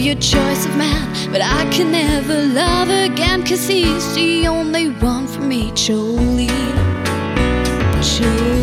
your choice of man, but I can never love again, 'cause he's the only one for me, Jolene. Jolene.